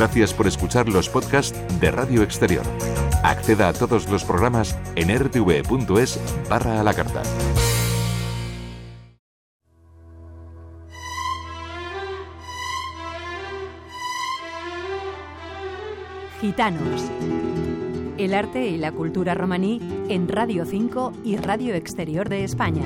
Gracias por escuchar los podcasts de Radio Exterior. Acceda a todos los programas en rtv.es/a la carta. Gitanos. El arte y la cultura romaní en Radio 5 y Radio Exterior de España.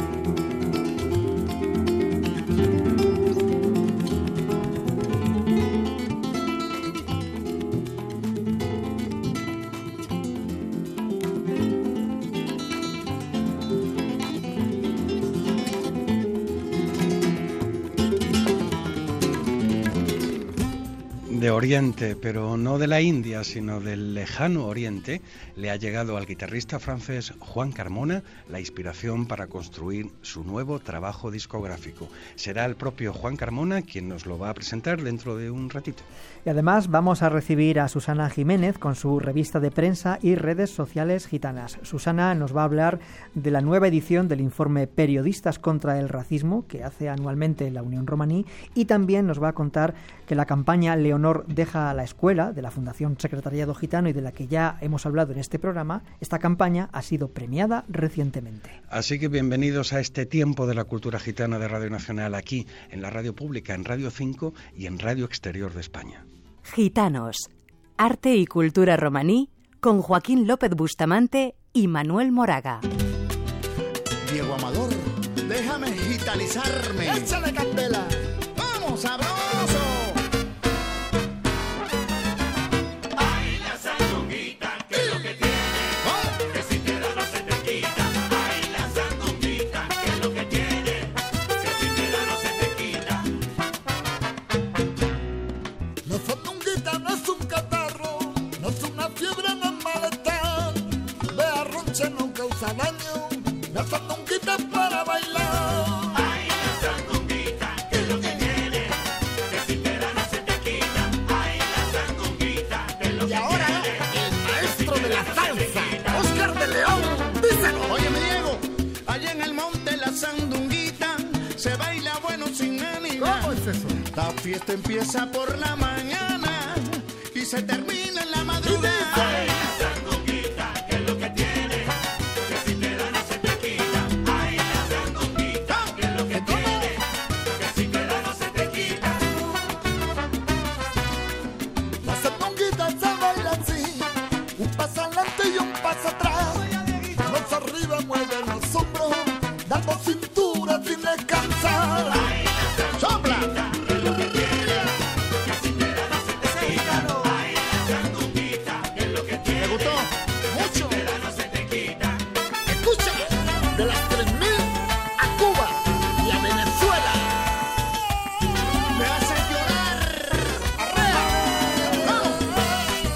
De Oriente, pero no de la India, sino del lejano Oriente, le ha llegado al guitarrista francés Juan Carmona la inspiración para construir su nuevo trabajo discográfico. Será el propio Juan Carmona quien nos lo va a presentar dentro de un ratito. Y además vamos a recibir a Susana Jiménez con su revista de prensa y redes sociales gitanas. Susana nos va a hablar de la nueva edición del informe Periodistas contra el Racismo que hace anualmente la Unión Romaní, y también nos va a contar que la campaña Leonor deja a la escuela, de la Fundación Secretariado Gitano y de la que ya hemos hablado en este programa, esta campaña ha sido premiada recientemente. Así que bienvenidos a este tiempo de la cultura gitana de Radio Nacional, aquí en la radio pública, en Radio 5 y en Radio Exterior de España. Gitanos, arte y cultura romaní, con Joaquín López Bustamante y Manuel Moraga. Diego Amador, déjame gitanizarme. ¡Échale candela! ¡Vamos, sabroso! La fiesta empieza por la mañana y se termina en la madrugada. Ay, la sandunguita, que es lo que tiene, que si te da no se te quita. Ay, la sandunguita, que es lo que tiene, que si te da no se te quita. La sandunguita se baila así, un paso adelante y un paso atrás. Los arriba mueven los hombros, dando cintura sin descansar. Ay, ¡sopla!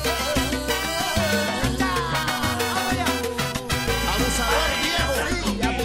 Abusador, Diego.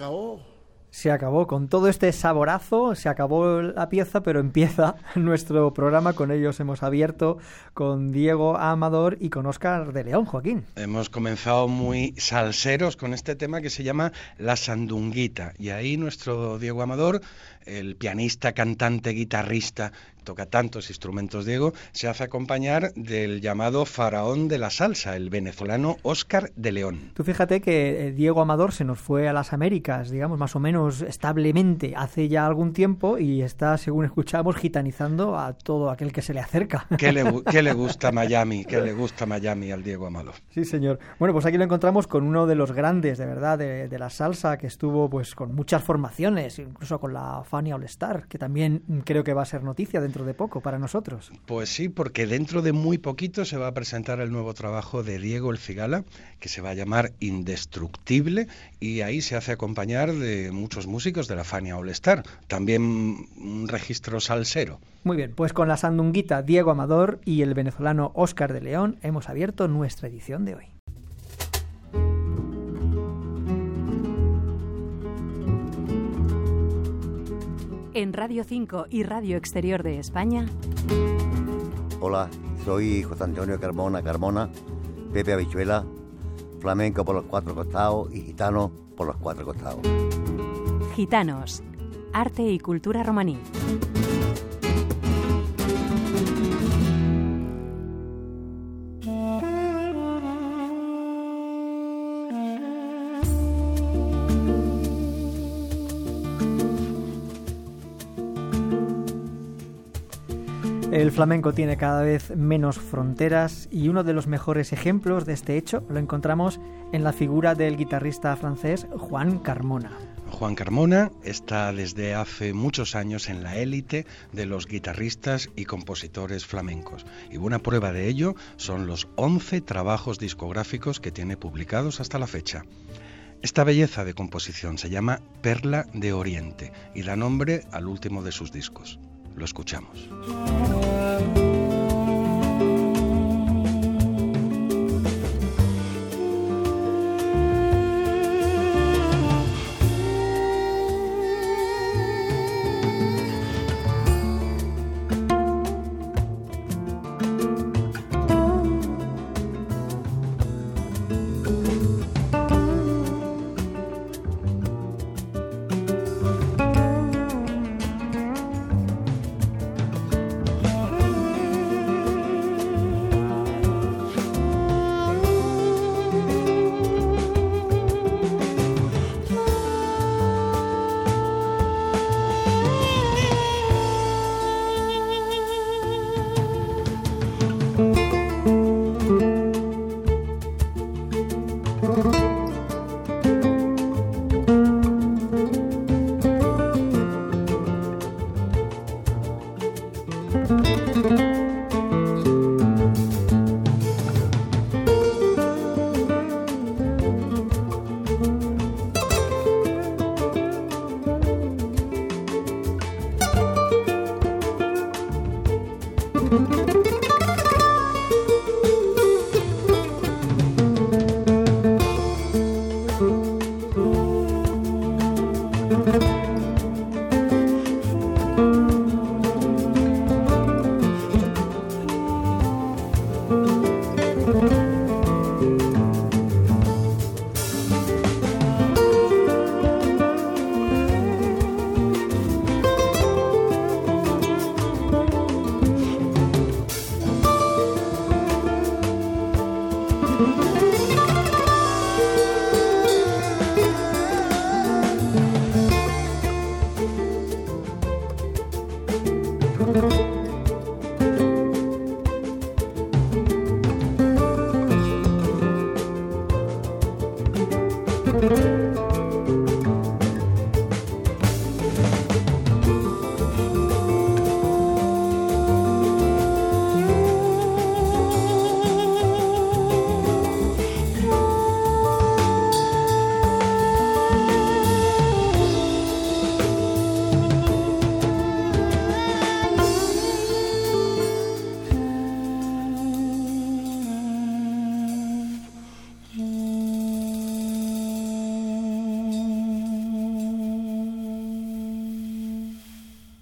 acabó. Se acabó. Con todo este saborazo, se acabó la pieza, pero empieza nuestro programa. Con ellos hemos abierto con Diego Amador y con Óscar de León, Joaquín. Hemos comenzado muy salseros con este tema que se llama La Sandunguita. Y ahí nuestro Diego Amador, el pianista, cantante, guitarrista, toca tantos instrumentos, Diego, se hace acompañar del llamado faraón de la salsa, el venezolano Óscar de León. Tú fíjate que Diego Amador se nos fue a las Américas, digamos, más o menos establemente hace ya algún tiempo y está, según escuchamos, gitanizando a todo aquel que se le acerca. ¿Qué le gusta Miami? ¿Qué le gusta Miami al Diego Amador? Sí, señor. Bueno, pues aquí lo encontramos con uno de los grandes, de verdad, de la salsa, que estuvo pues con muchas formaciones, incluso con la Fania All Star, que también creo que va a ser noticia dentro de poco para nosotros. Pues sí, porque dentro de muy poquito se va a presentar el nuevo trabajo de Diego El Cigala, que se va a llamar Indestructible, y ahí se hace acompañar de muchos músicos de la Fania All Star, también un registro salsero. Muy bien, pues con la sandunguita Diego Amador y el venezolano Óscar de León hemos abierto nuestra edición de hoy. En Radio 5 y Radio Exterior de España. Hola, soy José Antonio Carmona, Pepe Habichuela, flamenco por los cuatro costados y gitano por los cuatro costados. Gitanos, arte y cultura romaní. El flamenco tiene cada vez menos fronteras y uno de los mejores ejemplos de este hecho lo encontramos en la figura del guitarrista francés Juan Carmona. Juan Carmona está desde hace muchos años en la élite de los guitarristas y compositores flamencos. Y buena prueba de ello son los 11 trabajos discográficos que tiene publicados hasta la fecha. Esta belleza de composición se llama Perla de Oriente y da nombre al último de sus discos. Lo escuchamos.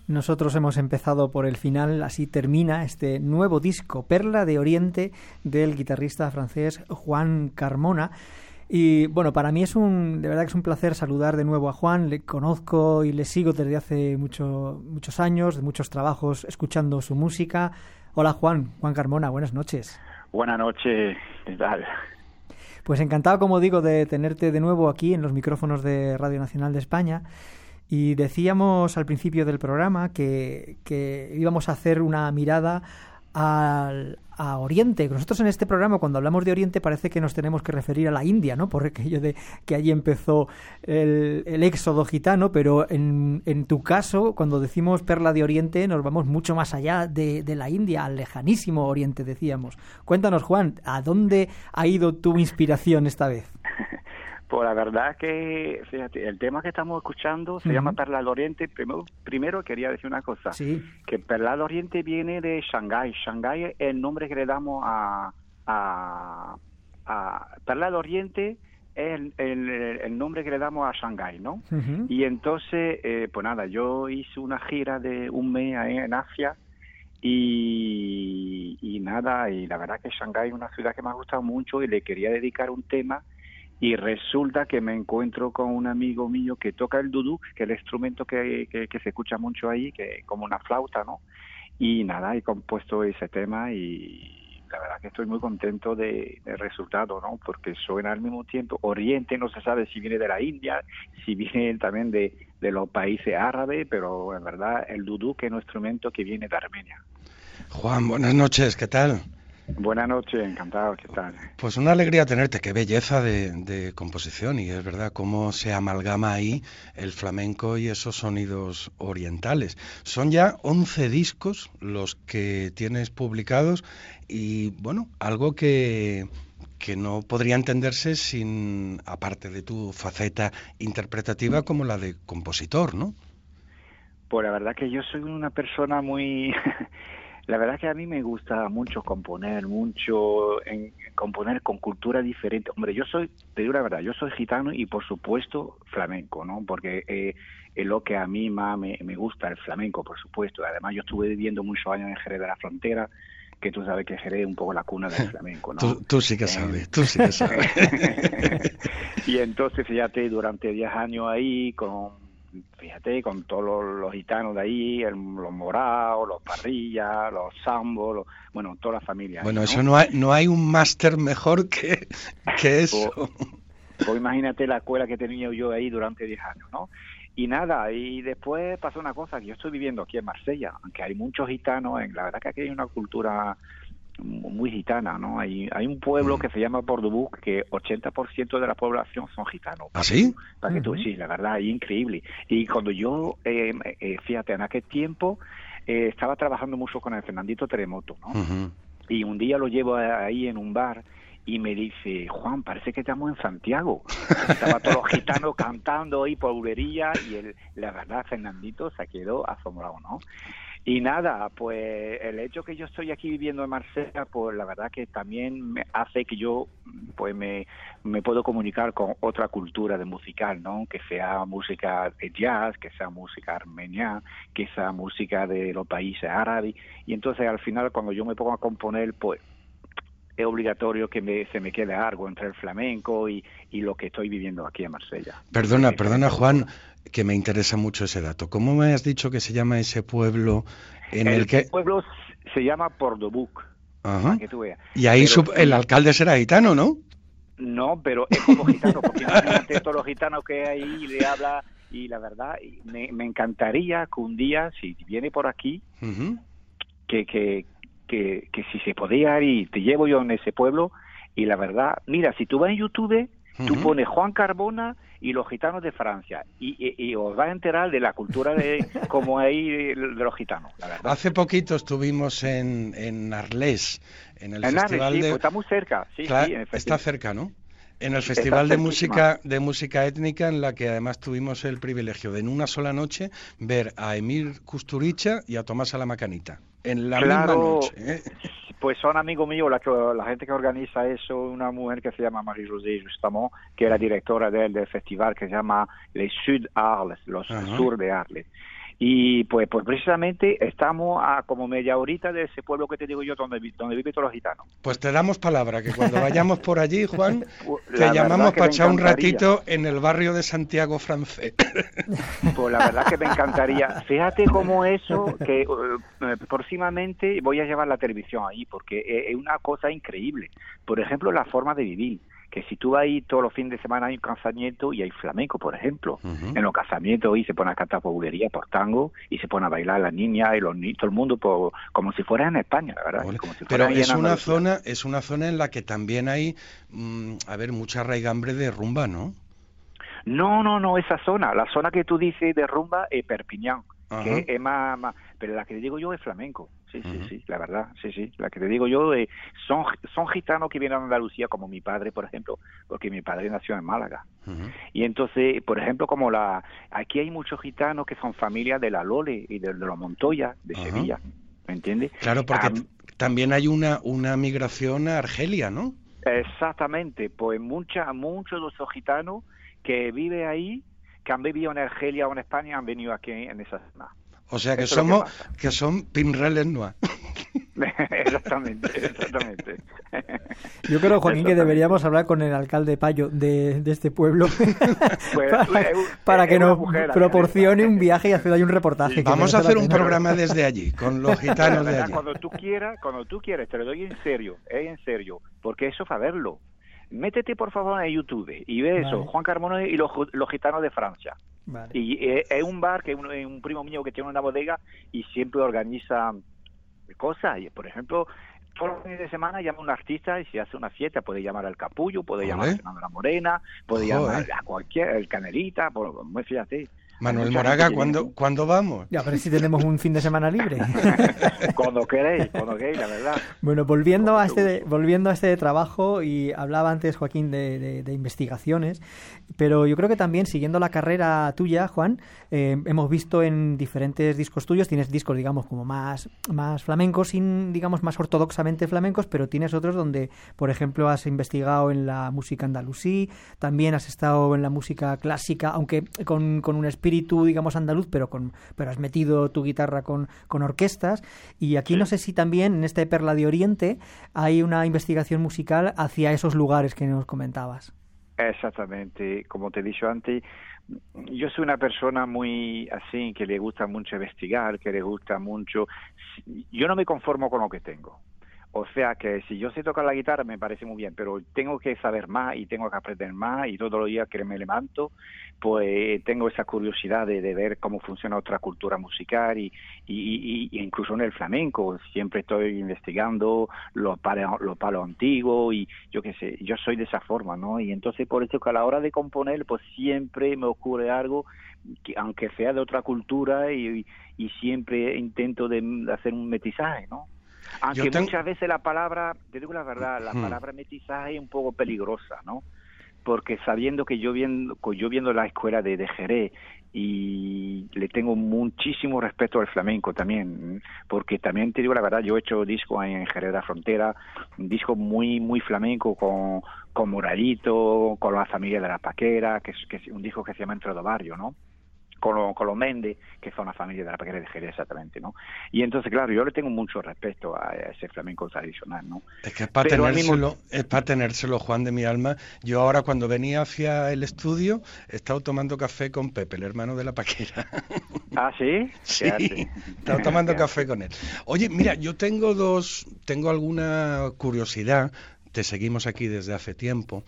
Nosotros hemos empezado por el final, así termina este nuevo disco, Perla de Oriente, del guitarrista francés Juan Carmona. Y bueno, para mí de verdad que es un placer saludar de nuevo a Juan. Le conozco y le sigo desde hace muchos años, de muchos trabajos, escuchando su música. Hola Juan Carmona, buenas noches. Buenas noches, ¿qué tal? Pues encantado, como digo, de tenerte de nuevo aquí en los micrófonos de Radio Nacional de España. Y decíamos al principio del programa que íbamos a hacer una mirada a Oriente. Nosotros en este programa, cuando hablamos de Oriente, parece que nos tenemos que referir a la India, ¿no? Por aquello de que allí empezó el éxodo gitano, pero en tu caso, cuando decimos Perla de Oriente, nos vamos mucho más allá de la India, al lejanísimo Oriente, decíamos. Cuéntanos, Juan, ¿a dónde ha ido tu inspiración esta vez? Pues la verdad que, fíjate, el tema que estamos escuchando se llama Perla del Oriente. Primero quería decir una cosa, sí, que Perla del Oriente viene de Shanghái. Shanghái es el nombre que le damos a Perla del Oriente, es el nombre que le damos a Shanghái, ¿no? Uh-huh. Y entonces, pues nada, yo hice una gira de un mes ahí en Asia y nada, y la verdad que Shanghái es una ciudad que me ha gustado mucho y le quería dedicar un tema. Y resulta que me encuentro con un amigo mío que toca el duduk, que es el instrumento que se escucha mucho ahí, que como una flauta, ¿no? Y nada, he compuesto ese tema y la verdad que estoy muy contento del resultado, ¿no? Porque suena al mismo tiempo. Oriente no se sabe si viene de la India, si viene también de los países árabes, pero en verdad el duduk es un instrumento que viene de Armenia. Juan, buenas noches, ¿qué tal? Buenas noches, encantado, ¿qué tal? Pues una alegría tenerte, qué belleza de composición, y es verdad cómo se amalgama ahí el flamenco y esos sonidos orientales. Son ya 11 discos los que tienes publicados y, bueno, algo que no podría entenderse sin, aparte de tu faceta interpretativa, como la de compositor, ¿no? Pues la verdad que yo soy una persona muy... La verdad que a mí me gusta mucho componer con cultura diferente. Hombre, te digo la verdad, yo soy gitano y por supuesto flamenco, ¿no? Porque es lo que a mí más me gusta, el flamenco, por supuesto. Además, yo estuve viviendo muchos años en Jerez de la Frontera, que tú sabes que Jerez es un poco la cuna del flamenco, ¿no? Tú sí que sabes, tú sí que sabes. Y entonces, fíjate, durante 10 años ahí, con todos los gitanos de ahí, los morados, los parrillas, los zambos, bueno, toda la familia. Bueno, ahí, ¿no? Eso no hay un máster mejor que eso. Pues imagínate la escuela que tenía yo ahí durante 10 años, ¿no? Y nada, y después pasó una cosa, que yo estoy viviendo aquí en Marsella, aunque hay muchos gitanos, la verdad que aquí hay una cultura muy gitana, ¿no? Hay un pueblo que se llama Portbou, que 80% de la población son gitanos. ¿Ah, sí? Para que tú, sí, la verdad, es increíble. Y cuando yo, fíjate, en aquel tiempo estaba trabajando mucho con el Fernandito Terremoto, ¿no? Uh-huh. Y un día lo llevo ahí en un bar y me dice, Juan, parece que estamos en Santiago. Estaban todos los gitanos cantando ahí por bulería y la verdad, Fernandito se quedó asombrado, ¿no? Y nada, pues el hecho que yo estoy aquí viviendo en Marsella, pues la verdad que también me hace que yo pues me puedo comunicar con otra cultura de musical, ¿no? Que sea música de jazz, que sea música armenia, que sea música de los países árabes. Y entonces al final cuando yo me pongo a componer, pues es obligatorio que se me quede algo entre el flamenco y lo que estoy viviendo aquí en Marsella. Perdona Juan, que me interesa mucho ese dato. ¿Cómo me has dicho que se llama ese pueblo en el que...? El pueblo se llama Portbou. Ajá. Que tú veas. Y ahí el alcalde será gitano, ¿no? No, pero es como gitano, porque imagínate todos los gitanos que hay y le habla, y la verdad, me encantaría que un día, si viene por aquí, uh-huh, que si se podía ir, te llevo yo en ese pueblo, y la verdad, mira, si tú vas en YouTube, tú pones Juan Carmona y los gitanos de Francia y os vas a enterar de la cultura de como hay de los gitanos, la verdad. Hace poquito estuvimos en Arles, en el festival Arles, sí, de... pues está muy cerca, sí, claro, sí, en el está cerca, ¿no? En el festival de música étnica, en la que además tuvimos el privilegio de en una sola noche ver a Emir Kusturica y a Tomás Alamacanita en la misma noche, ¿eh? Pues son amigos míos, la gente que organiza eso, una mujer que se llama Marie-José Justamont, que era directora del festival que se llama Les Sud Arles, los sur de Arles. Y pues precisamente estamos a como media horita de ese pueblo que te digo yo, donde viven todos los gitanos. Pues te damos palabra, que cuando vayamos por allí, Juan, te La llamamos verdad que para me echar un encantaría. ratito en el barrio de Santiago francés. Pues la verdad que me encantaría. Fíjate cómo eso, que próximamente voy a llevar la televisión ahí, porque es una cosa increíble. Por ejemplo, la forma de vivir. Que si tú vas ahí todos los fines de semana hay un casamiento y hay flamenco, por ejemplo. En los casamientos ahí se pone a cantar por bulería, por tango, y se pone a bailar las niñas y los niños, todo el mundo, como si fuera en España, la verdad. Como si Pero fuera ahí es en una Andalucía. zona en la que también hay, mucha raigambre de rumba, ¿no? No, esa zona, la zona que tú dices de rumba es Perpiñán, Ajá. que es más, pero la que te digo yo es flamenco, sí, la verdad, sí, la que te digo yo son gitanos que vienen a Andalucía, como mi padre, por ejemplo, porque mi padre nació en Málaga, y entonces, por ejemplo, aquí hay muchos gitanos que son familias de la Lole y de los Montoya, de Sevilla, ¿me entiendes? Claro, porque también hay una migración a Argelia, ¿no? Exactamente, pues muchos de esos gitanos que viven ahí, que han vivido en Argelia o en España, han venido aquí en esa zona. O sea que Eso es lo que son pinreles noir. Exactamente. Yo creo, Joaquín, que deberíamos hablar con el alcalde Payo de este pueblo Pues, para que es una nos mujer, proporcione un viaje y hacer ahí un reportaje. Sí. que Vamos a merece hacer la un pena. programa desde allí, con los gitanos de allí. Cuando tú quieras, te lo doy en serio, porque eso es para verlo. Métete por favor en YouTube y ve eso, Juan Carmona y los gitanos de Francia. Vale. Y es un bar que un primo mío que tiene una bodega y siempre organiza cosas. Y, por ejemplo, todos los fines de semana llama a un artista y se hace una fiesta. Puede llamar al Capullo, puede llamar a Fernando La Morena, puede llamar a cualquier, el Canelita, fíjate. Manuel Moraga, ¿cuándo vamos? Ya, pero si tenemos un fin de semana libre. Cuando queréis, la verdad. Bueno, volviendo a este trabajo, y hablaba antes, Joaquín, de investigaciones, pero yo creo que también, siguiendo la carrera tuya, Juan, hemos visto en diferentes discos tuyos, tienes discos, digamos, como más flamencos, digamos, más ortodoxamente flamencos, pero tienes otros donde, por ejemplo, has investigado en la música andalusí, también has estado en la música clásica, aunque con un espíritu, digamos, andaluz, pero has metido tu guitarra con orquestas. Y aquí no sé si también en este Perla de Oriente hay una investigación musical hacia esos lugares que nos comentabas. Exactamente, como te he dicho antes, yo soy una persona muy así, que le gusta mucho investigar, que le gusta mucho. Yo no me conformo con lo que tengo. O sea que si yo sé tocar la guitarra me parece muy bien, pero tengo que saber más y tengo que aprender más, y todos los días que me levanto pues tengo esa curiosidad de ver cómo funciona otra cultura musical y incluso en el flamenco siempre estoy investigando los palos antiguos, y yo qué sé, yo soy de esa forma, ¿no? Y entonces por eso que a la hora de componer pues siempre me ocurre algo que, aunque sea de otra cultura, y siempre intento de hacer un metizaje, ¿no? Aunque muchas veces la palabra, te digo la verdad, la palabra metizaje es un poco peligrosa, ¿no? Porque sabiendo que yo viendo la escuela de Jerez, y le tengo muchísimo respeto al flamenco también, porque también te digo la verdad, yo he hecho discos en Jerez de la Frontera, un disco muy muy flamenco con Moralito, con la familia de la Paquera, que es un disco que se llama Entre dos Barrios, ¿no? Con los Méndez, que son la familia de la Paquera de Jerez, exactamente, ¿no? Y entonces, claro, yo le tengo mucho respeto a ese flamenco tradicional, ¿no? Es que es para tenérselo, Juan de mi alma. Yo ahora, cuando venía hacia el estudio, he estado tomando café con Pepe, el hermano de la Paquera. ¿Ah, sí? Sí, he estado tomando café con él. Oye, mira, yo tengo alguna curiosidad, te seguimos aquí desde hace tiempo.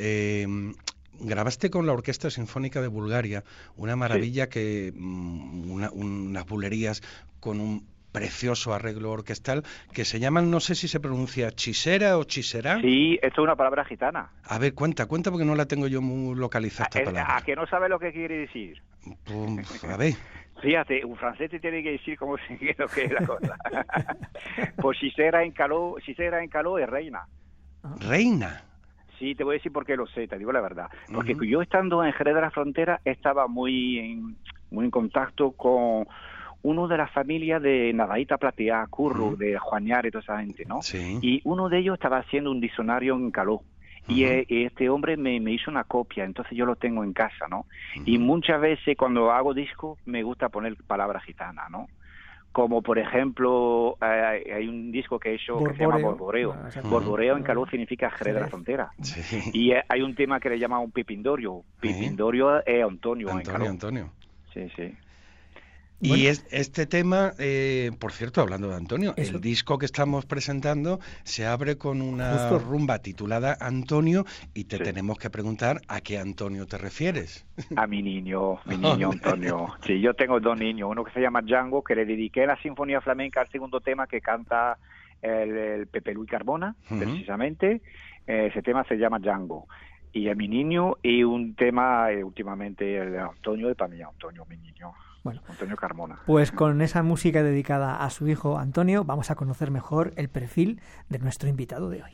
Grabaste con la Orquesta Sinfónica de Bulgaria una maravilla, que unas bulerías con un precioso arreglo orquestal que se llaman, no sé si se pronuncia chisera o chisera. Sí, esto es una palabra gitana. A ver, cuenta porque no la tengo yo muy localizada esta palabra. ¿A que no sabes lo que quiere decir? A ver. Fíjate, un francés te tiene que decir cómo lo que es la cosa. Pues chisera en caló es reina. ¿Reina? Sí, te voy a decir por qué lo sé, te digo la verdad. Porque yo, estando en Jerez de la Frontera, estaba muy en contacto con uno de las familias de Navaíta Plateá, Curro, de Juañar y toda esa gente, ¿no? Sí. Y uno de ellos estaba haciendo un diccionario en caló. y este hombre me hizo una copia, entonces yo lo tengo en casa, ¿no? Y muchas veces cuando hago disco me gusta poner palabras gitanas, ¿no? Como por ejemplo, hay un disco que he hecho que se llama Borboreo. Borboreo en caló significa Jerez de la Frontera. Sí. Y hay un tema que le llama un Pipindorio. Pipindorio es Antonio en caló. Antonio. Sí, sí. Y bueno, este tema, por cierto, hablando de Antonio, el disco que estamos presentando se abre con una rumba titulada Antonio y te tenemos que preguntar a qué Antonio te refieres. A mi niño Antonio. Sí, yo tengo dos niños, uno que se llama Django, que le dediqué la Sinfonía Flamenca al segundo tema que canta el Pepe Luis Carbona, precisamente. Ese tema se llama Django. Y a mi niño, y un tema últimamente el de Antonio, para mí Antonio, mi niño. Bueno, Antonio Carmona. Pues con esa música dedicada a su hijo Antonio vamos a conocer mejor el perfil de nuestro invitado de hoy.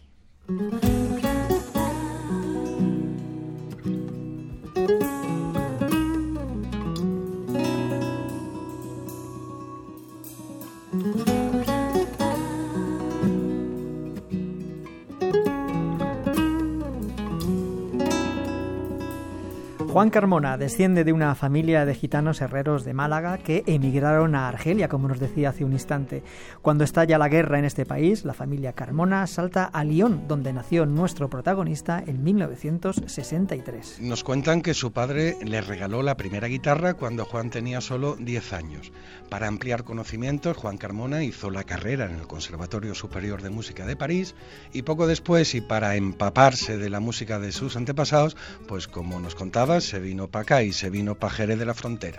Juan Carmona desciende de una familia de gitanos herreros de Málaga que emigraron a Argelia, como nos decía hace un instante. Cuando estalla la guerra en este país, la familia Carmona salta a Lyon, donde nació nuestro protagonista en 1963. Nos cuentan que su padre le regaló la primera guitarra cuando Juan tenía solo 10 años. Para ampliar conocimientos, Juan Carmona hizo la carrera en el Conservatorio Superior de Música de París y poco después, y para empaparse de la música de sus antepasados, pues como nos contabas, se vino para acá y se vino para Jerez de la Frontera.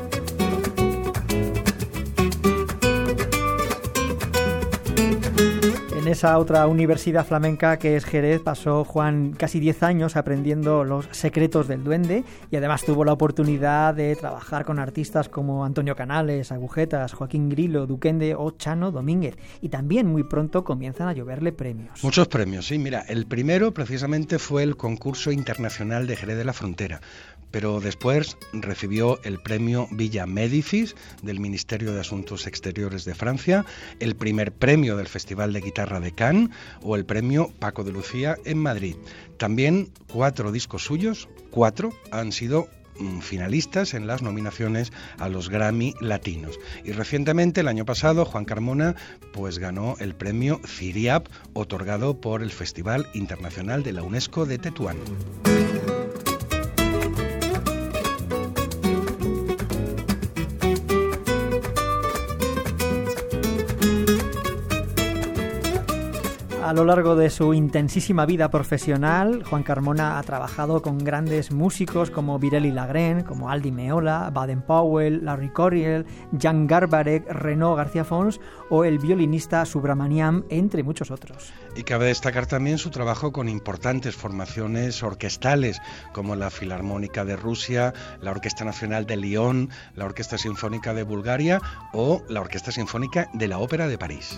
En esa otra universidad flamenca que es Jerez pasó Juan casi 10 años aprendiendo los secretos del duende y además tuvo la oportunidad de trabajar con artistas como Antonio Canales, Agujetas, Joaquín Grilo, Duquende o Chano Domínguez, y también muy pronto comienzan a lloverle premios. Muchos premios, sí. Mira, el primero precisamente fue el concurso internacional de Jerez de la Frontera, pero después recibió el premio Villa Médicis del Ministerio de Asuntos Exteriores de Francia, el primer premio del Festival de Guitarra de Cannes o el premio Paco de Lucía en Madrid. También 4 discos suyos, 4 han sido finalistas en las nominaciones a los Grammy Latinos. Y recientemente, el año pasado, Juan Carmona pues ganó el premio CIRIAP, otorgado por el Festival Internacional de la UNESCO de Tetuán. A lo largo de su intensísima vida profesional, Juan Carmona ha trabajado con grandes músicos como Virelli Lagrén, como Aldi Meola, Baden-Powell, Larry Coryell, Jan Garbarek, Renaud García Fons o el violinista Subramaniam, entre muchos otros. Y cabe destacar también su trabajo con importantes formaciones orquestales como la Filarmónica de Rusia, la Orquesta Nacional de Lyon, la Orquesta Sinfónica de Bulgaria o la Orquesta Sinfónica de la Ópera de París.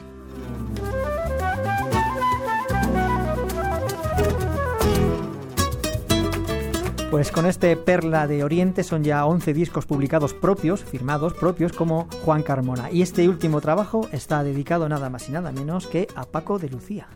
Pues con este Perla de Oriente son ya 11 discos publicados propios, firmados propios como Juan Carmona. Y este último trabajo está dedicado nada más y nada menos que a Paco de Lucía.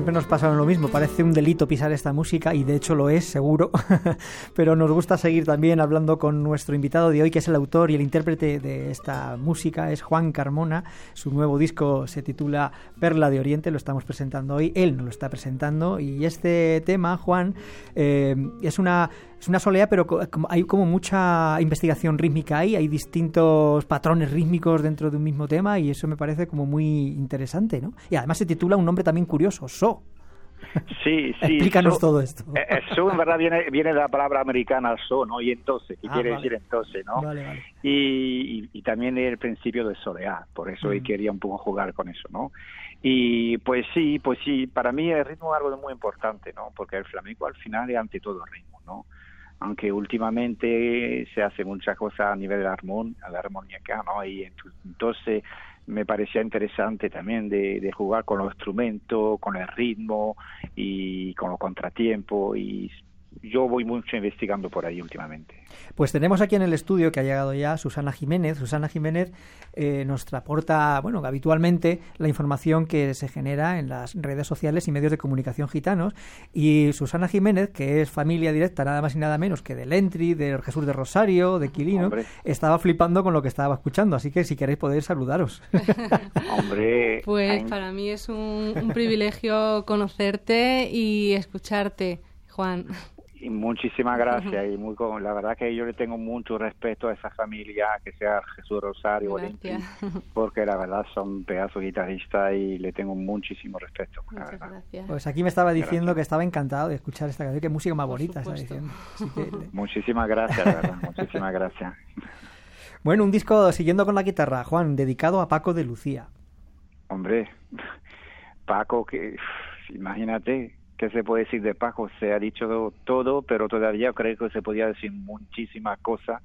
siempre nos pasa lo mismo, parece un delito pisar esta música y de hecho lo es, seguro, pero nos gusta seguir también hablando con nuestro invitado de hoy, que es el autor y el intérprete de esta música, es Juan Carmona. Su nuevo disco se titula Perla de Oriente, lo estamos presentando hoy, él nos lo está presentando, y este tema, Juan, es una soleá, pero hay como mucha investigación rítmica ahí, hay distintos patrones rítmicos dentro de un mismo tema y eso me parece como muy interesante, ¿no? Y además se titula un nombre también curioso, So. Sí, Explícanos todo esto. So en verdad viene de la palabra americana so, ¿no? Y entonces, ¿qué quiere decir entonces, no? Vale. Y también el principio de soleá, por eso quería un poco jugar con eso, ¿no? Y pues sí, para mí el ritmo es algo muy importante, ¿no? Porque el flamenco al final es ante todo ritmo, ¿no? Aunque últimamente se hace muchas cosas a nivel de la armonía, ¿no? Y entonces me parecía interesante también de jugar con los instrumentos, con el ritmo y con los contratiempos, y yo voy mucho investigando por ahí últimamente. Pues tenemos aquí en el estudio, que ha llegado ya, Susana Jiménez. Susana Jiménez nos aporta, bueno, habitualmente la información que se genera en las redes sociales y medios de comunicación gitanos. Y Susana Jiménez, que es familia directa nada más y nada menos que del Entri, de Jesús de Rosario, de Quilino, hombre, estaba flipando con lo que estaba escuchando. Así que si queréis podéis saludaros. Hombre, pues para mí es un privilegio conocerte y escucharte, Juan. Y muchísimas gracias, y la verdad que yo le tengo mucho respeto a esa familia, que sea Jesús Rosario o Olympi, porque la verdad son pedazos guitarristas y le tengo muchísimo respeto. Muchas gracias. Pues aquí me estaba diciendo que estaba encantado de escuchar esta canción, que música más bonita está diciendo. Muchísimas gracias, la verdad, muchísimas gracias. Bueno, un disco siguiendo con la guitarra, Juan, dedicado a Paco de Lucía. Hombre, Paco, que imagínate. ¿Qué se puede decir de Paco? Se ha dicho todo, pero todavía creo que se podía decir muchísimas cosas,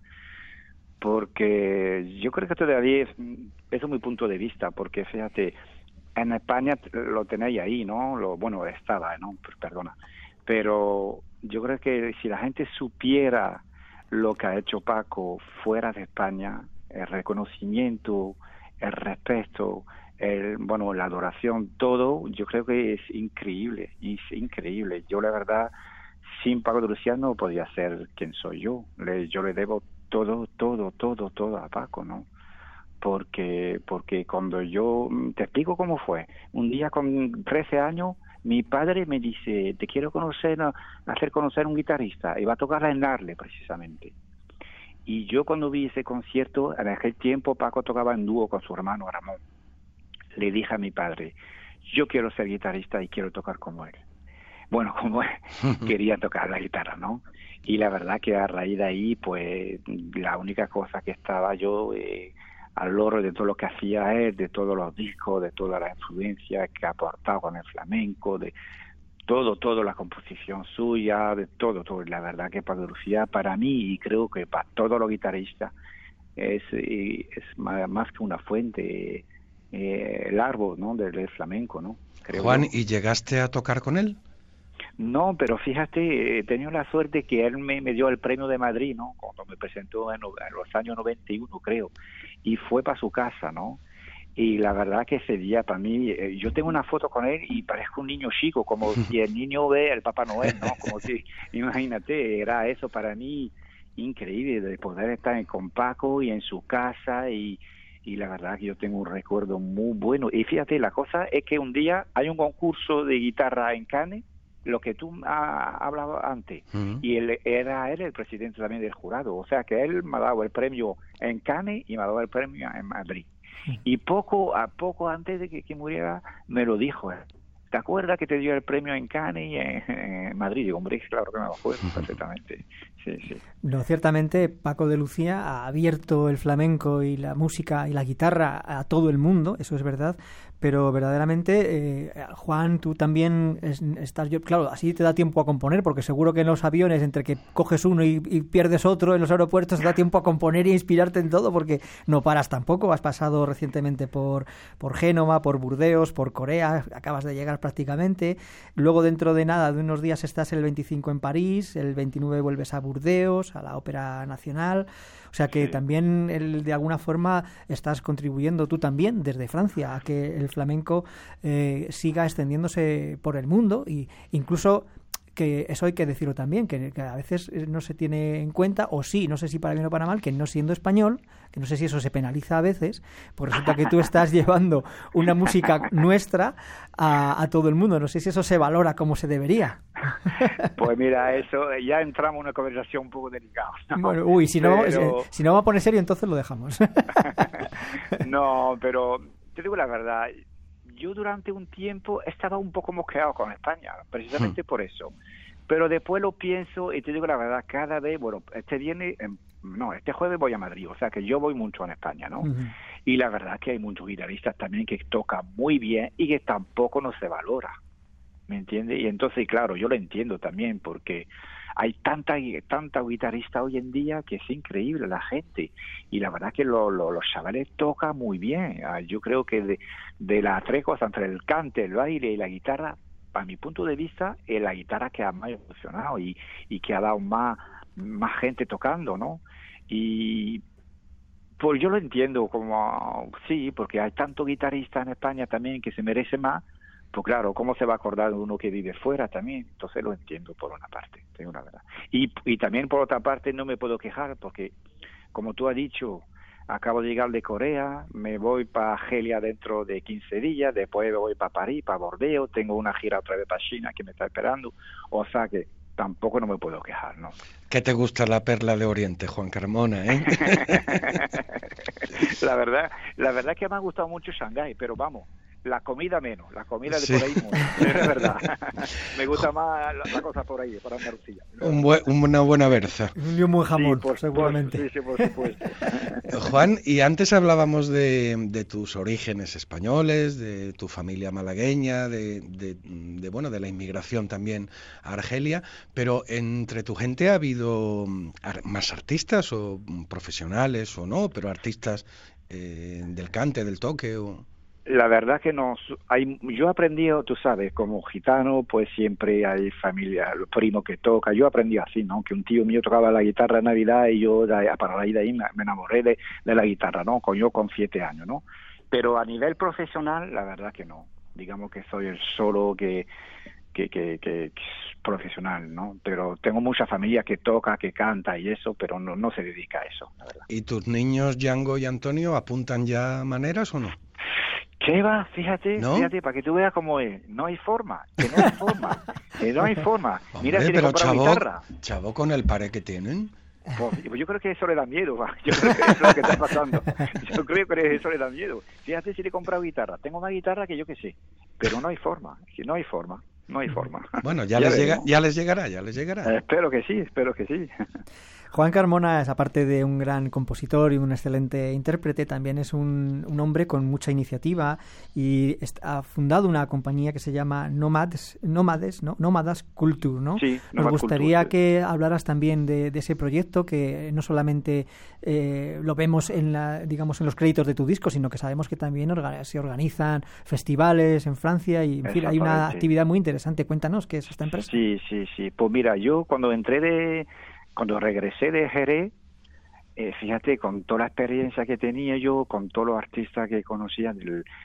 porque yo creo que todavía es mi punto de vista, porque fíjate, en España lo tenéis ahí, ¿no? Bueno, estaba, ¿no? Perdona. Pero yo creo que si la gente supiera lo que ha hecho Paco fuera de España, el reconocimiento, el respeto, la adoración, todo, yo creo que es increíble. Yo la verdad, sin Paco de Lucía no podía ser quien soy yo. Yo le debo todo a Paco, ¿no? Porque cuando te explico cómo fue. Un día con 13 años, mi padre me dice, te quiero hacer conocer un guitarrista, y va a tocar en Arles precisamente. Y yo cuando vi ese concierto, en aquel tiempo Paco tocaba en dúo con su hermano Ramón. Le dije a mi padre, yo quiero ser guitarrista y quiero tocar como él. Bueno, como él quería tocar la guitarra, ¿no? Y la verdad que a raíz de ahí, pues, la única cosa que estaba yo al loro de todo lo que hacía él, de todos los discos, de toda la influencia que ha aportado con el flamenco, de todo, la composición suya, de todo. La verdad que Paco de Lucía, para mí, y creo que para todos los guitarristas, es más que una fuente, el árbol, ¿no? del flamenco, ¿no? Creo. Juan, ¿y llegaste a tocar con él? No, pero fíjate, he tenido la suerte que él me dio el premio de Madrid, ¿no? Cuando me presentó en los años 91, creo, y fue para su casa, ¿no? Y la verdad que ese día para mí, yo tengo una foto con él y parezco un niño chico, como si el niño ve al Papá Noel, ¿no? Como si, imagínate, era eso para mí increíble, de poder estar con Paco y en su casa, y la verdad que yo tengo un recuerdo muy bueno. Y fíjate, la cosa es que un día hay un concurso de guitarra en Cannes, lo que tú has hablado antes, y él era el presidente también del jurado, o sea que él me ha dado el premio en Cannes y me ha dado el premio en Madrid. Y poco antes de que muriera me lo dijo él. ¿Te acuerdas que te dio el premio en Cannes y en Madrid? Digo, hombre, claro que me lo acuerdo perfectamente. Sí. No, ciertamente Paco de Lucía ha abierto el flamenco y la música y la guitarra a todo el mundo, eso es verdad, pero verdaderamente, Juan, tú también estás... Claro, así te da tiempo a componer, porque seguro que en los aviones, entre que coges uno y pierdes otro, en los aeropuertos te da tiempo a componer e inspirarte en todo, porque no paras tampoco. Has pasado recientemente por Génova, por Burdeos, por Corea, acabas de llegar prácticamente. Luego, dentro de nada, de unos días estás el 25 en París, el 29 vuelves a Burdeos, a la Ópera Nacional. O sea que también, de alguna forma, estás contribuyendo tú también desde Francia a que el flamenco siga extendiéndose por el mundo, y incluso, que eso hay que decirlo también, que a veces no se tiene en cuenta, o sí, no sé si para bien o para mal, que no siendo español, que no sé si eso se penaliza a veces, pues resulta que tú estás llevando una música nuestra a todo el mundo. No sé si eso se valora como se debería. Pues mira, eso ya entramos en una conversación un poco delicada, ¿no? Bueno, si no va a poner serio, entonces lo dejamos. No, pero te digo la verdad, yo durante un tiempo estaba un poco mosqueado con España, precisamente por eso. Pero después lo pienso y te digo la verdad, cada vez, este jueves voy a Madrid, o sea que yo voy mucho en España, ¿no? Uh-huh. Y la verdad que hay muchos guitarristas también que tocan muy bien y que tampoco no se valora, ¿me entiendes? Y entonces, claro, yo lo entiendo también, porque hay tanta guitarrista hoy en día que es increíble la gente, y la verdad que los chavales tocan muy bien. Yo creo que de las tres cosas, entre el cante, el baile y la guitarra, a mi punto de vista, es la guitarra que ha más evolucionado y que ha dado más gente tocando, ¿no? Y pues yo lo entiendo como, sí, porque hay tantos guitarristas en España también que se merecen más. Pues claro, ¿cómo se va a acordar de uno que vive fuera también? Entonces lo entiendo por una parte, tengo una verdad. Y también por otra parte no me puedo quejar porque, como tú has dicho, acabo de llegar de Corea, me voy para Argelia dentro de 15 días, después me voy para París, para Bordeaux, tengo una gira otra vez para China que me está esperando, o sea que tampoco no me puedo quejar, ¿no? ¿Qué te gusta la perla de Oriente, Juan Carmona, eh? La verdad que me ha gustado mucho Shanghái, pero vamos, la comida menos, la comida de por ahí no, es verdad. Me gusta más la cosa por ahí, por Andalucía. Una buena berza. Y un buen jamón, sí, seguramente. Sí, por supuesto. Juan, y antes hablábamos de tus orígenes españoles, de tu familia malagueña, de la inmigración también a Argelia, pero entre tu gente ha habido más artistas o profesionales o no, pero artistas del cante, del toque o... La verdad que yo aprendí, tú sabes, como gitano, pues siempre hay familia, los primos que toca. Yo aprendí así, ¿no? Que un tío mío tocaba la guitarra en Navidad y yo para ahí de ahí me enamoré de la guitarra, ¿no? Con 7 años, ¿no? Pero a nivel profesional, la verdad que no. Digamos que soy el solo que es profesional, ¿no? Pero tengo mucha familia que toca, que canta y eso, pero no se dedica a eso, la verdad. ¿Y tus niños Django y Antonio apuntan ya maneras o no? ¿Qué va? Fíjate, para que tú veas cómo es. No hay forma, que no hay forma. Hombre, mira si le compras guitarra. Chavo, con el pare que tienen. Pues yo creo que eso le da miedo, ¿va? Yo creo que eso es lo que está pasando. Yo creo que eso le da miedo. Fíjate si le he comprado guitarra. Tengo más guitarra que yo que sé, pero no hay forma. Bueno, ya les llegará. Espero que sí. Juan Carmona es, aparte de un gran compositor y un excelente intérprete, también es un hombre con mucha iniciativa y ha fundado una compañía que se llama Nómadas Culture, ¿no? Sí, Nos gustaría que hablaras también de ese proyecto, que no solamente lo vemos en los créditos de tu disco, sino que sabemos que también se organizan festivales en Francia y, en fin, hay una actividad muy interesante. Cuéntanos qué es esta empresa. Sí. Pues mira, yo cuando regresé de Jerez, fíjate, con toda la experiencia que tenía yo, con todos los artistas que conocía,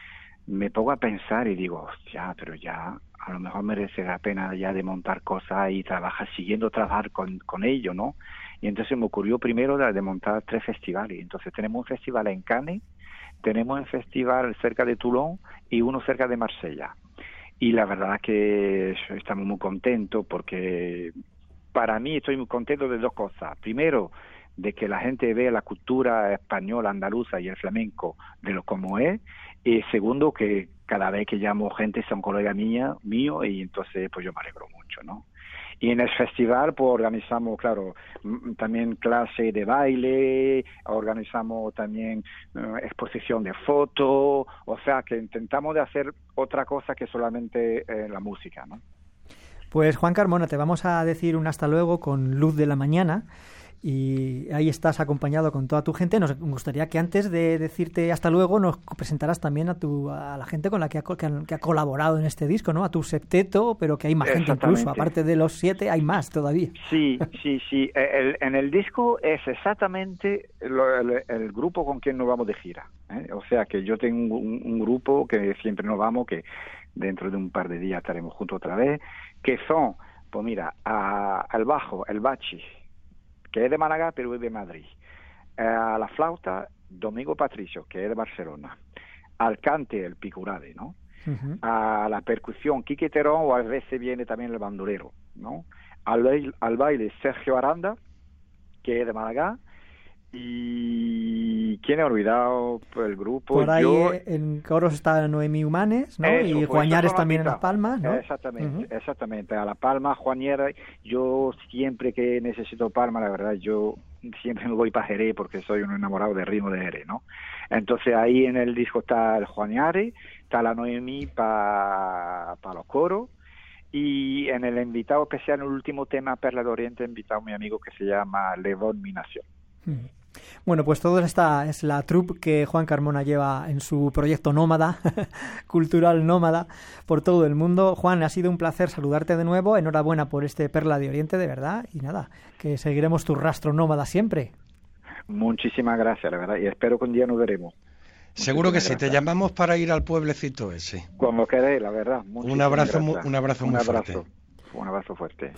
me pongo a pensar y digo, hostia, pero ya a lo mejor merece la pena ya de montar cosas y trabajar con ellos, ¿no? Y entonces me ocurrió primero de montar 3 festivales. Entonces tenemos un festival en Cannes, tenemos un festival cerca de Toulon y uno cerca de Marsella. Y la verdad es que estamos muy contentos porque... Para mí estoy muy contento de 2 cosas. Primero, de que la gente vea la cultura española, andaluza y el flamenco de lo como es. Y segundo, que cada vez que llamo gente son colegas mío y entonces pues yo me alegro mucho, ¿no? Y en el festival pues organizamos, claro, también clase de baile, organizamos también exposición de fotos, o sea que intentamos de hacer otra cosa que solamente la música, ¿no? Pues Juan Carmona, te vamos a decir un hasta luego con Luz de la Mañana y ahí estás acompañado con toda tu gente. Nos gustaría que antes de decirte hasta luego nos presentaras también a la gente con la que ha colaborado en este disco, ¿no? A tu septeto, pero que hay más gente incluso, aparte de los 7 hay más todavía. Sí. En el disco es exactamente el grupo con quien nos vamos de gira, ¿eh? O sea que yo tengo un grupo que siempre nos vamos, que dentro de un par de días estaremos juntos otra vez, que son, pues mira, al bajo, el Bachi, que es de Málaga pero es de Madrid, a la flauta, Domingo Patricio, que es de Barcelona, al cante, el Picurade, ¿no? Uh-huh. A la percusión, Quique Terón, o a veces viene también el bandolero, ¿no? Al baile, Sergio Aranda, que es de Málaga. ¿Y quién ha olvidado el grupo? Por ahí en coros está Noemí Humanes, ¿no? Eso, y pues Juañares también en Las Palmas, ¿no? Exactamente. A La Palma, Juañera. Yo siempre que necesito Palma, la verdad, yo siempre me voy para Jerez porque soy un enamorado del ritmo de Jerez, ¿no? Entonces ahí en el disco está el Juañares, está la Noemí para los coros. Y en el invitado especial, en el último tema, Perla de Oriente, he invitado a mi amigo que se llama Levón Mi Nación. Bueno, pues toda esta es la troupe que Juan Carmona lleva en su proyecto Nómada, cultural Nómada, por todo el mundo. Juan, ha sido un placer saludarte de nuevo. Enhorabuena por este Perla de Oriente, de verdad. Y nada, que seguiremos tu rastro nómada siempre. Muchísimas gracias, la verdad. Y espero que un día nos veremos. Seguro que sí, te llamamos para ir al pueblecito ese. Cuando queréis, la verdad. Un abrazo muy fuerte. Un abrazo fuerte.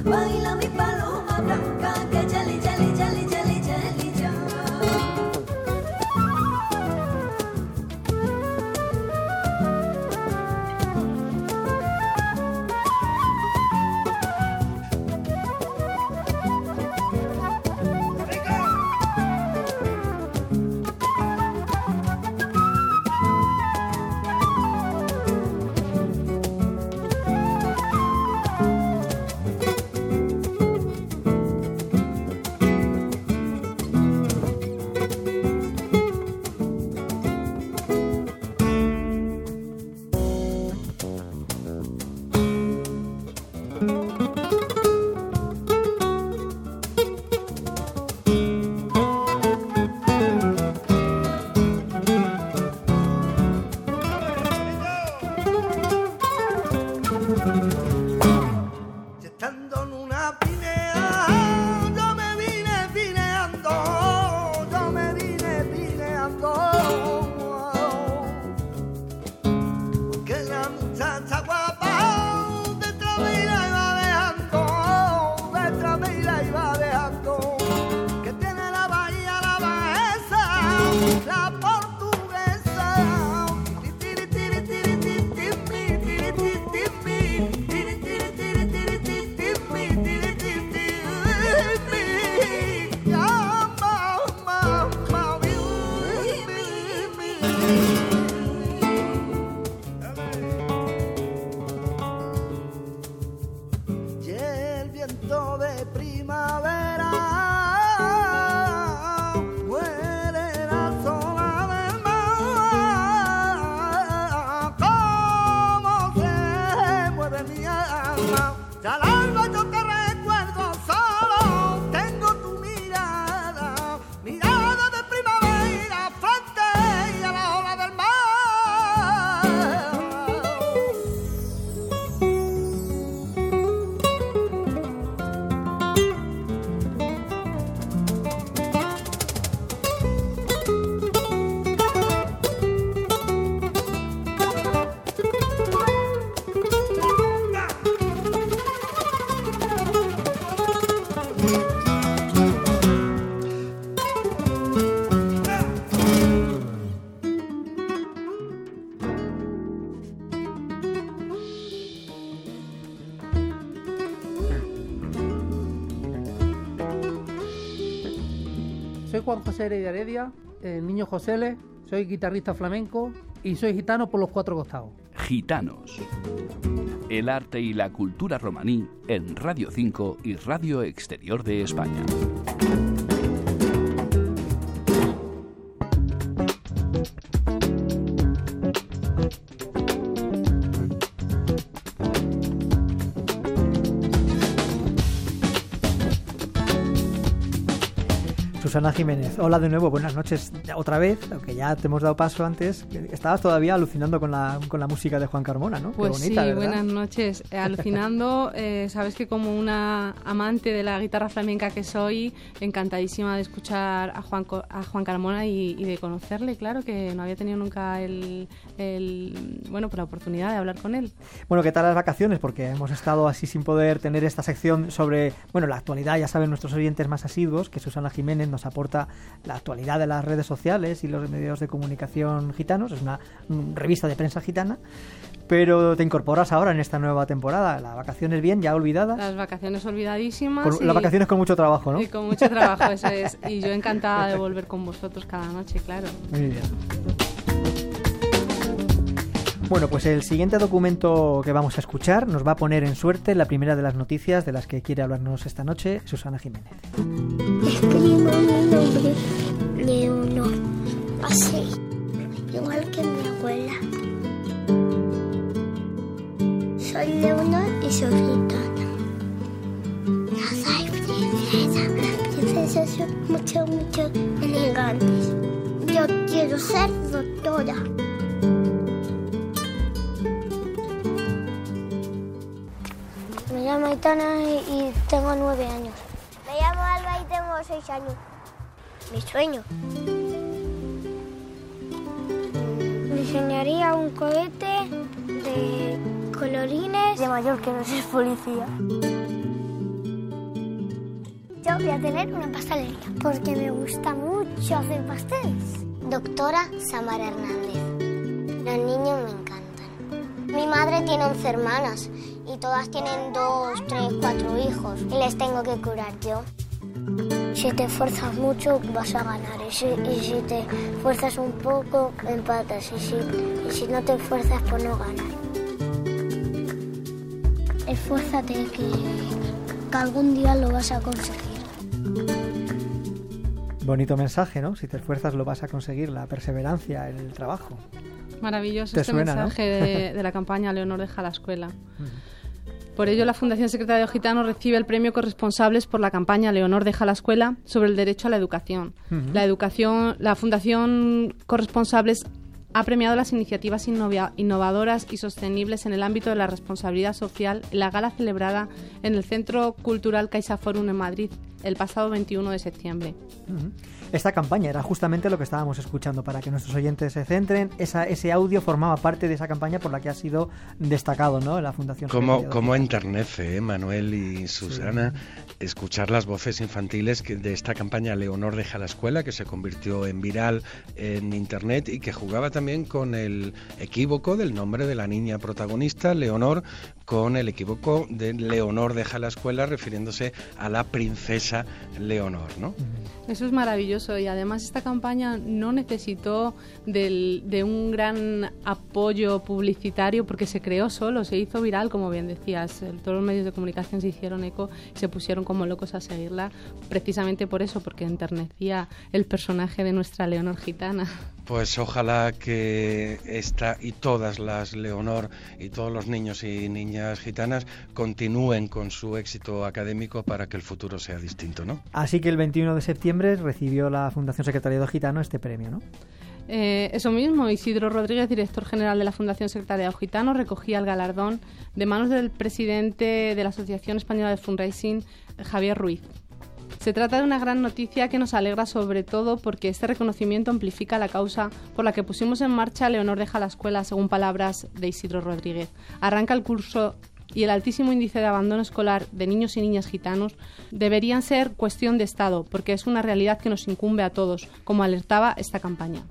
baila mi paloma blanca, que jali, jali, jali, jali, jali, ya. Estando en una pinea, yo me vine pineando, yo me vine pineando. Porque la muchacha guapa detrás me la iba dejando, detrás me la iba dejando. Que tiene la bahía, la bajesa, la portuguesa. Tiri, tiri, tiri, tiri, tiri, tiri, tiri, tiri, tiri, tiri. Y el viento de primavera muere la sola del mar, como se mueve mi alma. Ya al alba yo te recuerdo solo, tengo tu mirada, mirada de primavera frente a la ola del mar. Soy Juan José Heredia, el niño Josele, soy guitarrista flamenco y soy gitano por los cuatro costados. Gitanos. El arte y la cultura romaní en Radio 5 y Radio Exterior de España. Susana Jiménez, hola de nuevo, buenas noches otra vez, aunque ya te hemos dado paso antes. Estabas todavía alucinando con la música de Juan Carmona, ¿no? Pues qué bonita, sí, ¿verdad? buenas noches. Alucinando, sabes que como una amante de la guitarra flamenca que soy, encantadísima de escuchar a Juan Carmona y de conocerle, claro, que no había tenido nunca la oportunidad de hablar con él. Bueno, ¿qué tal las vacaciones? Porque hemos estado así sin poder tener esta sección sobre, la actualidad. Ya saben nuestros oyentes más asiduos que Susana Jiménez nos aporta la actualidad de las redes sociales y los medios de comunicación gitanos. Es una revista de prensa gitana, pero te incorporas ahora en esta nueva temporada. Las vacaciones bien, ya olvidadas. Las vacaciones olvidadísimas. Las vacaciones con mucho trabajo, ¿no? Y con mucho trabajo, eso es. Y yo encantada de volver con vosotros cada noche, claro. Muy bien. Bueno, pues el siguiente documento que vamos a escuchar nos va a poner en suerte la primera de las noticias de las que quiere hablarnos esta noche Susana Jiménez. Escribo mi nombre, Leonor, así, igual que mi abuela. Soy Leonor y soy gitana. No soy princesa. Princesas son mucho elegantes. Yo quiero ser doctora. Me llamo Aitana y tengo 9 años. Me llamo Alba y tengo 6 años. Mi sueño. Diseñaría un cohete de colorines. De mayor quiero ser policía. futuro voy a tener una pastelería, porque me gusta mucho hacer pasteles. Doctora Samara Hernández. Los niños me encantan. Mi madre tiene 11 hermanas y todas tienen 2, 3, 4 hijos y les tengo que curar yo. Si te esfuerzas mucho vas a ganar y si te esfuerzas un poco empatas y si no te esfuerzas pues no ganas. Esfuérzate que algún día lo vas a conseguir. Bonito mensaje, ¿no? Si te esfuerzas lo vas a conseguir, la perseverancia, el trabajo. Maravilloso ¿Te este suena, mensaje de la campaña Leonor deja la escuela. Por ello, la Fundación Secretariado Gitano recibe el premio Corresponsables por la campaña Leonor deja la escuela sobre el derecho a la educación. La Fundación Corresponsables ha premiado las iniciativas innovadoras y sostenibles en el ámbito de la responsabilidad social en la gala celebrada en el Centro Cultural CaixaForum en Madrid el pasado 21 de septiembre. Esta campaña era justamente lo que estábamos escuchando, para que nuestros oyentes se centren. Ese audio formaba parte de esa campaña por la que ha sido destacado, ¿no?, la Fundación. Cómo enternece, Manuel y Susana, escuchar las voces infantiles de esta campaña Leonor deja la escuela, que se convirtió en viral en Internet y que jugaba también con el equívoco del nombre de la niña protagonista, Leonor, con el equívoco de Leonor deja la escuela, refiriéndose a la princesa Leonor, ¿no? Eso es maravilloso, y además esta campaña no necesitó de un gran apoyo publicitario porque se creó solo, se hizo viral, como bien decías. Todos los medios de comunicación se hicieron eco y se pusieron como locos a seguirla, precisamente por eso, porque enternecía el personaje de nuestra Leonor gitana. Pues ojalá que esta y todas las Leonor y todos los niños y niñas gitanas continúen con su éxito académico para que el futuro sea distinto, ¿no? Así que el 21 de septiembre recibió la Fundación Secretariado Gitano este premio, ¿no? Eso mismo, Isidro Rodríguez, director general de la Fundación Secretariado Gitano, recogía el galardón de manos del presidente de la Asociación Española de Fundraising, Javier Ruiz. Se trata de una gran noticia que nos alegra, sobre todo porque este reconocimiento amplifica la causa por la que pusimos en marcha Leonor deja la escuela, según palabras de Isidro Rodríguez. Arranca el curso y el altísimo índice de abandono escolar de niños y niñas gitanos deberían ser cuestión de Estado, porque es una realidad que nos incumbe a todos, como alertaba esta campaña.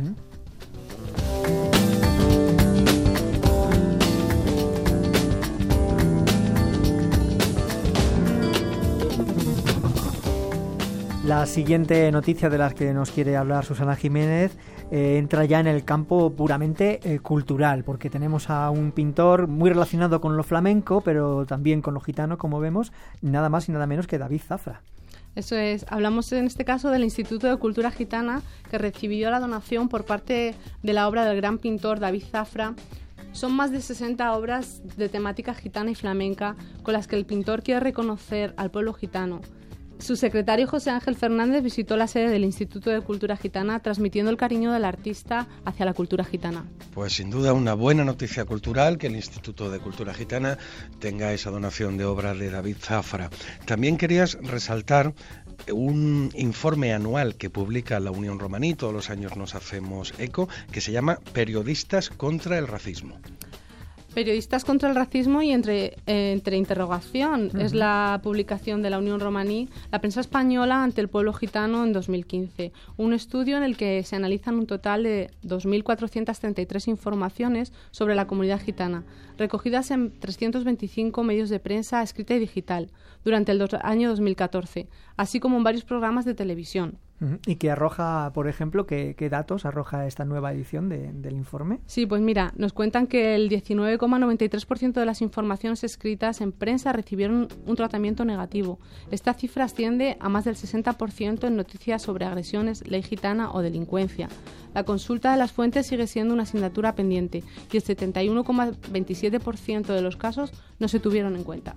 La siguiente noticia de las que nos quiere hablar Susana Jiménez entra ya en el campo puramente cultural, porque tenemos a un pintor muy relacionado con lo flamenco, pero también con lo gitano, como vemos, nada más y nada menos que David Zafra. Eso es, hablamos en este caso del Instituto de Cultura Gitana, que recibió la donación por parte de la obra del gran pintor David Zafra. Son más de 60 obras de temática gitana y flamenca con las que el pintor quiere reconocer al pueblo gitano. Su secretario José Ángel Fernández visitó la sede del Instituto de Cultura Gitana transmitiendo el cariño del artista hacia la cultura gitana. Pues sin duda una buena noticia cultural que el Instituto de Cultura Gitana tenga esa donación de obra de David Zafra. También querías resaltar un informe anual que publica la Unión Romaní, todos los años nos hacemos eco, que se llama Periodistas contra el racismo. Periodistas contra el racismo y entre interrogación. Es la publicación de la Unión Romaní, la prensa española ante el pueblo gitano en 2015. Un estudio en el que se analizan un total de 2.433 informaciones sobre la comunidad gitana, recogidas en 325 medios de prensa escrita y digital durante el año 2014, así como en varios programas de televisión. ¿Y qué arroja, por ejemplo, qué datos arroja esta nueva edición del informe? Sí, pues mira, nos cuentan que el 19,93% de las informaciones escritas en prensa recibieron un tratamiento negativo. Esta cifra asciende a más del 60% en noticias sobre agresiones, ley gitana o delincuencia. La consulta de las fuentes sigue siendo una asignatura pendiente y el 71,27% de los casos no se tuvieron en cuenta.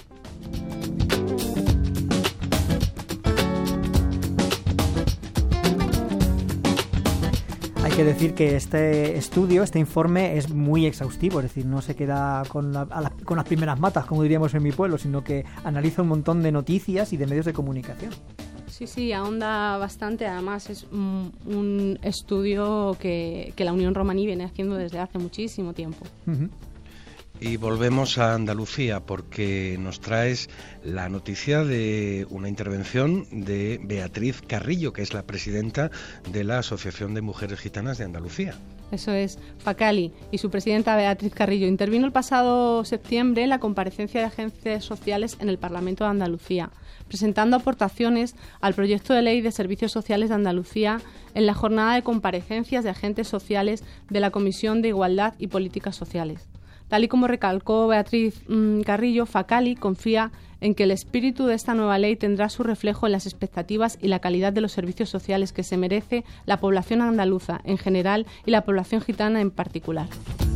Hay que decir que este estudio, este informe es muy exhaustivo, es decir, no se queda con las primeras matas, como diríamos en mi pueblo, sino que analiza un montón de noticias y de medios de comunicación. Sí, ahonda bastante. Además es un estudio que la Unión Romaní viene haciendo desde hace muchísimo tiempo. Y volvemos a Andalucía porque nos traes la noticia de una intervención de Beatriz Carrillo, que es la presidenta de la Asociación de Mujeres Gitanas de Andalucía. Eso es, FACALI, y su presidenta Beatriz Carrillo intervino el pasado septiembre en la comparecencia de agentes sociales en el Parlamento de Andalucía, presentando aportaciones al proyecto de ley de servicios sociales de Andalucía en la jornada de comparecencias de agentes sociales de la Comisión de Igualdad y Políticas Sociales. Tal y como recalcó Beatriz Carrillo, FACALI confía en que el espíritu de esta nueva ley tendrá su reflejo en las expectativas y la calidad de los servicios sociales que se merece la población andaluza en general y la población gitana en particular.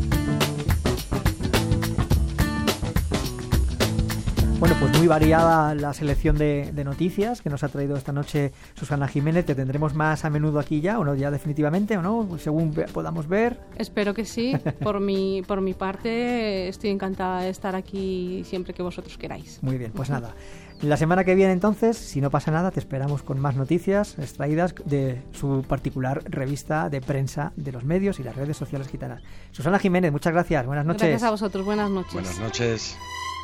Bueno, pues muy variada la selección de noticias que nos ha traído esta noche Susana Jiménez. ¿Te tendremos más a menudo aquí ya o no, ya definitivamente o no? Según podamos ver. Espero que sí. Por mi parte estoy encantada de estar aquí siempre que vosotros queráis. Muy bien, pues nada. La semana que viene entonces, si no pasa nada, te esperamos con más noticias extraídas de su particular revista de prensa de los medios y las redes sociales gitanas. Susana Jiménez, muchas gracias. Buenas noches. Gracias a vosotros. Buenas noches. Buenas noches.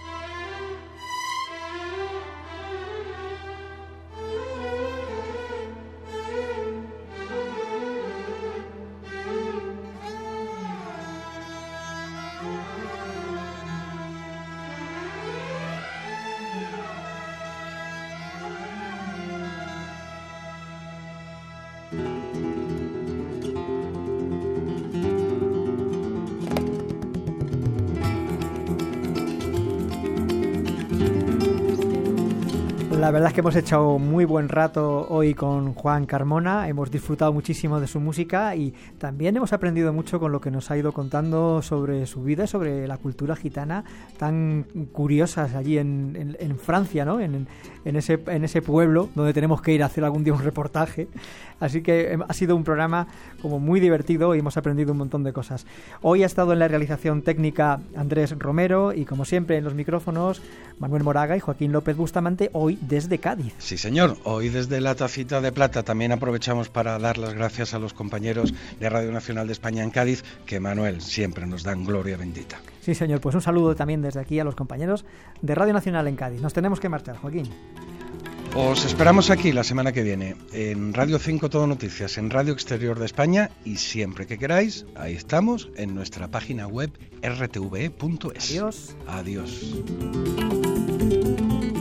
La verdad es que hemos echado muy buen rato hoy con Juan Carmona, hemos disfrutado muchísimo de su música y también hemos aprendido mucho con lo que nos ha ido contando sobre su vida y sobre la cultura gitana tan curiosas allí en Francia, ¿no? En ese pueblo donde tenemos que ir a hacer algún día un reportaje. Así que ha sido un programa como muy divertido y hemos aprendido un montón de cosas. Hoy ha estado en la realización técnica Andrés Romero y como siempre en los micrófonos Manuel Moraga y Joaquín López Bustamante, hoy desde Cádiz. Sí, señor, hoy desde la Tacita de Plata. También aprovechamos para dar las gracias a los compañeros de Radio Nacional de España en Cádiz, que Manuel siempre nos dan gloria bendita. Sí, señor, pues un saludo también desde aquí a los compañeros de Radio Nacional en Cádiz. Nos tenemos que marchar, Joaquín. Os esperamos aquí la semana que viene en Radio 5 Todo Noticias, en Radio Exterior de España y siempre que queráis, ahí estamos en nuestra página web rtve.es. Adiós. Adiós.